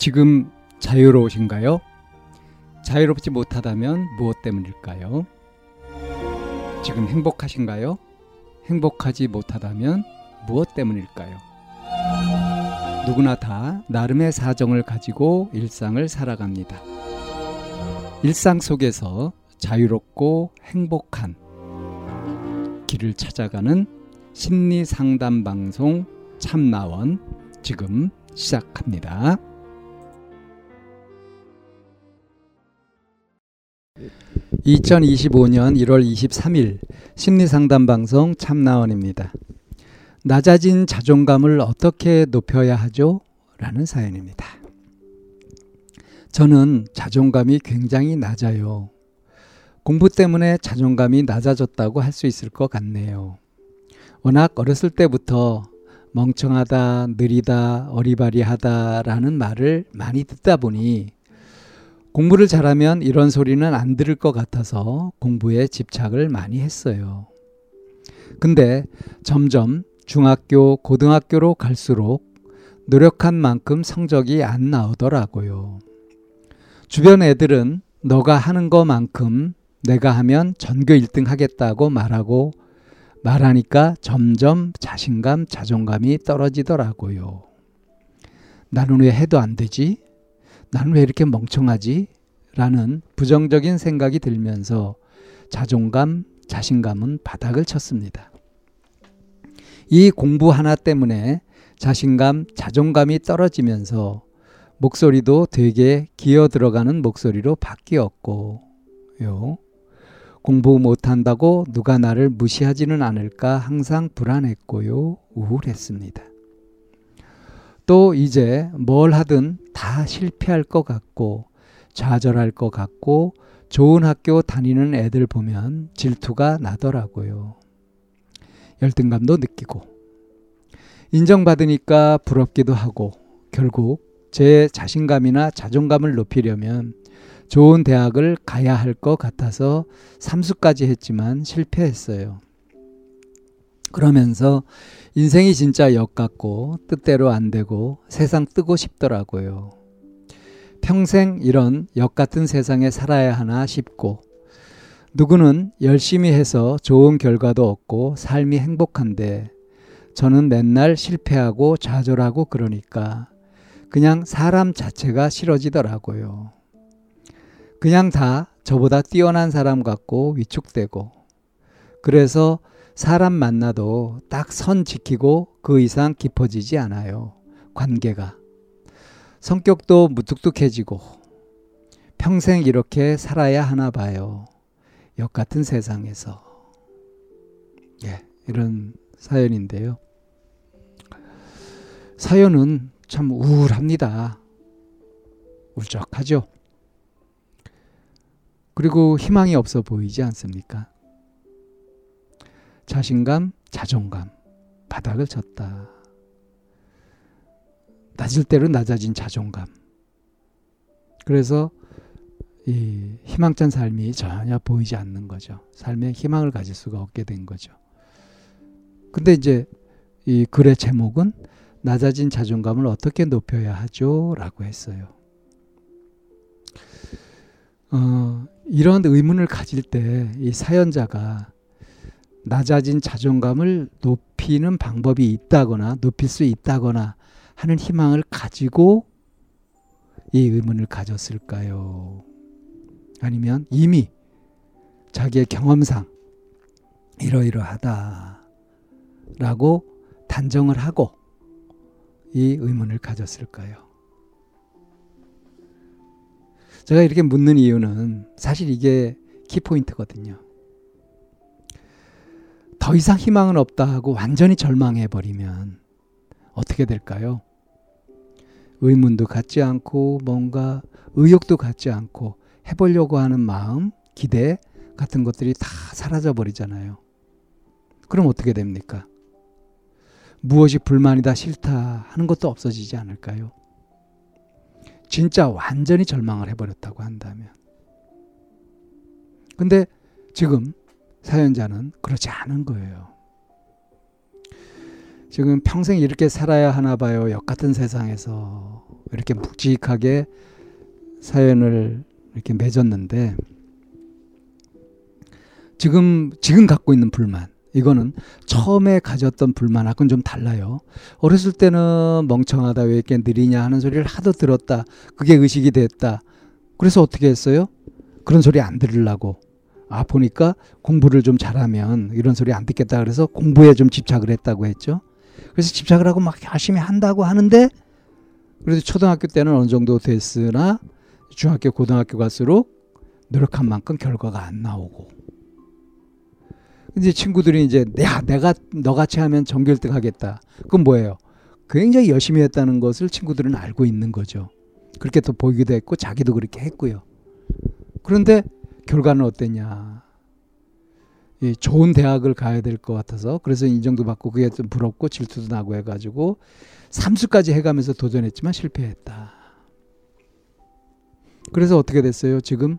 지금 자유로우신가요? 자유롭지 못하다면 무엇 때문일까요? 지금 행복하신가요? 행복하지 못하다면 무엇 때문일까요? 누구나 다 나름의 사정을 가지고 일상을 살아갑니다. 일상 속에서 자유롭고 행복한 길을 찾아가는 심리 상담 방송 참나원 지금 시작합니다. 2025년 1월 23일 심리상담방송 참나원입니다. 낮아진 자존감을 어떻게 높여야 하죠? 라는 사연입니다. 저는 자존감이 굉장히 낮아요. 공부 때문에 자존감이 낮아졌다고 할 수 있을 것 같네요. 워낙 어렸을 때부터 멍청하다, 느리다, 어리바리하다 라는 말을 많이 듣다 보니 공부를 잘하면 이런 소리는 안 들을 것 같아서 공부에 집착을 많이 했어요. 근데 점점 중학교, 고등학교로 갈수록 노력한 만큼 성적이 안 나오더라고요. 주변 애들은 너가 하는 것만큼 내가 하면 전교 1등 하겠다고 말하니까 점점 자신감, 자존감이 떨어지더라고요. 나는 왜 해도 안 되지? 나는 왜 이렇게 멍청하지? 라는 부정적인 생각이 들면서 자존감, 자신감은 바닥을 쳤습니다. 이 공부 하나 때문에 자신감, 자존감이 떨어지면서 목소리도 되게 기어 들어가는 목소리로 바뀌었고 공부 못한다고 누가 나를 무시하지는 않을까 항상 불안했고요. 우울했습니다. 또 이제 뭘 하든 다 실패할 것 같고 좌절할 것 같고 좋은 학교 다니는 애들 보면 질투가 나더라고요. 열등감도 느끼고 인정받으니까 부럽기도 하고 결국 제 자신감이나 자존감을 높이려면 좋은 대학을 가야 할 것 같아서 삼수까지 했지만 실패했어요. 그러면서 인생이 진짜 역같고 뜻대로 안 되고 세상 뜨고 싶더라고요. 평생 이런 역같은 세상에 살아야 하나 싶고 누구는 열심히 해서 좋은 결과도 얻고 삶이 행복한데 저는 맨날 실패하고 좌절하고 그러니까 그냥 사람 자체가 싫어지더라고요. 그냥 다 저보다 뛰어난 사람 같고 위축되고 그래서 사람 만나도 딱 선 지키고 그 이상 깊어지지 않아요. 관계가. 성격도 무뚝뚝해지고 평생 이렇게 살아야 하나 봐요. 역같은 세상에서. 이런 사연인데요. 사연은 참 우울합니다. 울적하죠. 그리고 희망이 없어 보이지 않습니까? 자신감, 자존감, 바닥을 쳤다. 낮을 대로 낮아진 자존감. 그래서 이 희망찬 삶이 전혀 보이지 않는 거죠. 삶에 희망을 가질 수가 없게 된 거죠. 근데 이제 이 글의 제목은 낮아진 자존감을 어떻게 높여야 하죠? 라고 했어요. 이런 의문을 가질 때 이 사연자가 낮아진 자존감을 높이는 방법이 있다거나 높일 수 있다거나 하는 희망을 가지고 이 의문을 가졌을까요? 아니면 이미 자기의 경험상 이러이러하다라고 단정을 하고 이 의문을 가졌을까요? 제가 이렇게 묻는 이유는 사실 이게 키포인트거든요. 더 이상 희망은 없다 하고 완전히 절망해버리면 어떻게 될까요? 의문도 갖지 않고 뭔가 의욕도 갖지 않고 해보려고 하는 마음, 기대 같은 것들이 다 사라져버리잖아요. 그럼 어떻게 됩니까? 무엇이 불만이다 싫다 하는 것도 없어지지 않을까요? 진짜 완전히 절망을 해버렸다고 한다면. 근데 지금 사연자는 그렇지 않은 거예요. 지금 평생 이렇게 살아야 하나 봐요. 역 같은 세상에서 이렇게 묵직하게 사연을 이렇게 맺었는데 지금 갖고 있는 불만, 이거는 처음에 가졌던 불만하고는 좀 달라요. 어렸을 때는 멍청하다, 왜 이렇게 느리냐 하는 소리를 하도 들었다. 그게 의식이 됐다. 그래서 어떻게 했어요? 그런 소리 안 들으려고. 보니까 공부를 좀 잘하면 이런 소리 안 듣겠다. 그래서 공부에 좀 집착을 했다고 했죠. 그래서 집착을 하고 막 열심히 한다고 하는데, 그래도 초등학교 때는 어느 정도 됐으나 중학교, 고등학교 갈수록 노력한 만큼 결과가 안 나오고, 이제 친구들이 이제 내가 너같이 하면 전교 1등 하겠다. 그건 뭐예요? 굉장히 열심히 했다는 것을 친구들은 알고 있는 거죠. 그렇게 또 보이기도 했고 자기도 그렇게 했고요. 그런데 결과는 어땠냐? 좋은 대학을 가야 될 것 같아서, 그래서 인정도 받고 그게 좀 부럽고 질투도 나고 해가지고 삼수까지 해가면서 도전했지만 실패했다. 그래서 어떻게 됐어요? 지금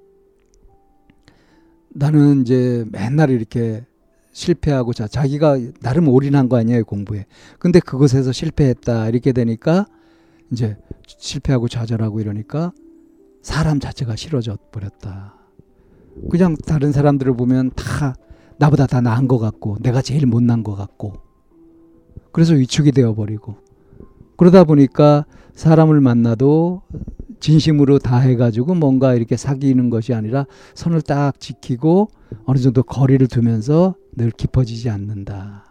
나는 이제 맨날 이렇게 실패하고 자기가 나름 올인한 거 아니에요, 공부에. 근데 그것에서 실패했다 이렇게 되니까 이제 실패하고 좌절하고 이러니까 사람 자체가 싫어져 버렸다. 그냥 다른 사람들을 보면 다 나보다 다 나은 것 같고 내가 제일 못난 것 같고, 그래서 위축이 되어버리고, 그러다 보니까 사람을 만나도 진심으로 다 해가지고 뭔가 이렇게 사귀는 것이 아니라 선을 딱 지키고 어느 정도 거리를 두면서 늘 깊어지지 않는다.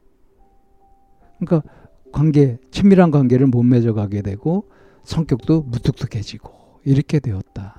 그러니까 친밀한 관계를 못 맺어가게 되고 성격도 무뚝뚝해지고 이렇게 되었다.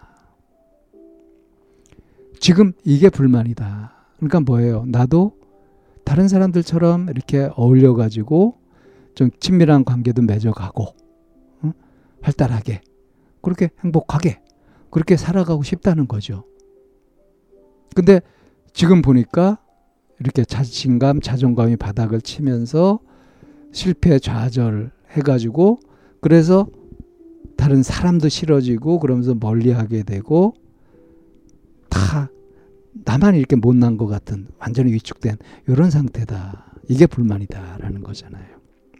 지금 이게 불만이다. 그러니까 뭐예요? 나도 다른 사람들처럼 이렇게 어울려가지고 좀 친밀한 관계도 맺어가고, 활달하게, 그렇게 행복하게, 그렇게 살아가고 싶다는 거죠. 근데 지금 보니까 이렇게 자신감, 자존감이 바닥을 치면서 실패 좌절해가지고, 그래서 다른 사람도 싫어지고 그러면서 멀리하게 되고, 다 나만 이렇게 못난 것 같은 완전히 위축된 이런 상태다. 이게 불만이다라는 거잖아요.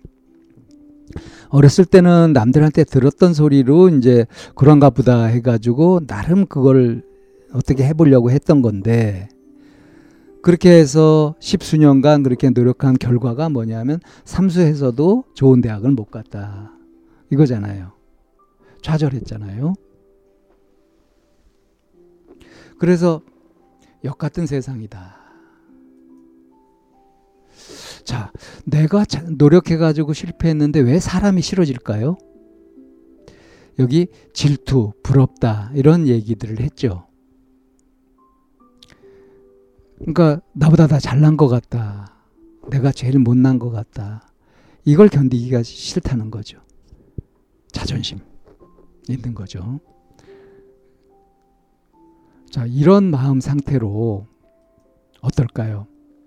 어렸을 때는 남들한테 들었던 소리로 이제 그런가 보다 해가지고 나름 그걸 어떻게 해보려고 했던 건데, 그렇게 해서 10수년간 그렇게 노력한 결과가 뭐냐면 삼수해서도 좋은 대학을 못 갔다. 이거잖아요. 좌절했잖아요. 그래서 역 같은 세상이다. 자, 내가 노력해가지고 실패했는데 왜 사람이 싫어질까요? 여기 질투, 부럽다 이런 얘기들을 했죠. 그러니까 나보다 다 잘난 것 같다. 내가 제일 못난 것 같다. 이걸 견디기가 싫다는 거죠. 자존심 있는 거죠. 자, 이런 마음 상태로 어떨까요?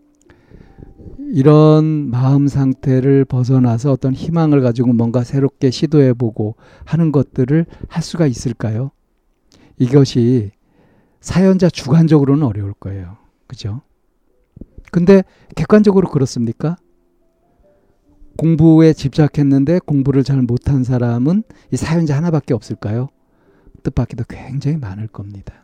이런 마음 상태를 벗어나서 어떤 희망을 가지고 뭔가 새롭게 시도해보고 하는 것들을 할 수가 있을까요? 이것이 사연자 주관적으로는 어려울 거예요. 그죠? 근데 객관적으로 그렇습니까? 공부에 집착했는데 공부를 잘 못한 사람은 이 사연자 하나밖에 없을까요? 뜻밖에도 굉장히 많을 겁니다.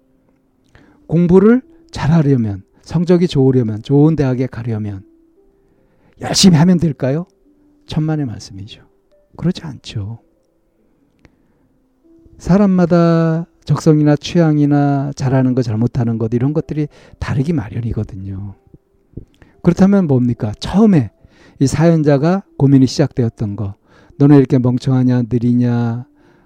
공부를 잘하려면, 성적이 좋으려면, 좋은 대학에 가려면 열심히 하면 될까요? 천만의 말씀이죠. 그렇지 않죠. 사람마다 적성이나 취향이나 잘하는 것, 잘못하는 것 이런 것들이 다르기 마련이거든요. 그렇다면 뭡니까? 처음에 이 사연자가 고민이 시작되었던 거, 너는 이렇게 멍청하냐, 느리냐,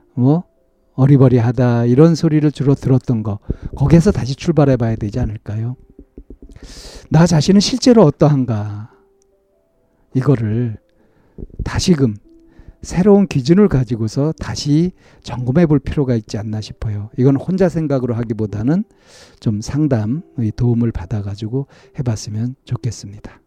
어리버리하다 이런 소리를 주로 들었던 거, 거기에서 다시 출발해 봐야 되지 않을까요? 나 자신은 실제로 어떠한가, 이거를 다시금 새로운 기준을 가지고서 다시 점검해 볼 필요가 있지 않나 싶어요. 이건 혼자 생각으로 하기보다는 좀 상담의 도움을 받아가지고 해봤으면 좋겠습니다.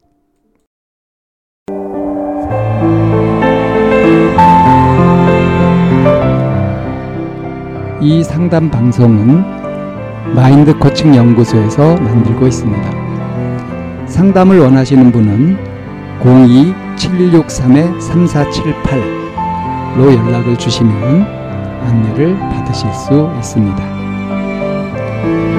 이 상담 방송은 마인드 코칭 연구소에서 만들고 있습니다. 상담을 원하시는 분은 763-3478로 연락을 주시면 안내를 받으실 수 있습니다.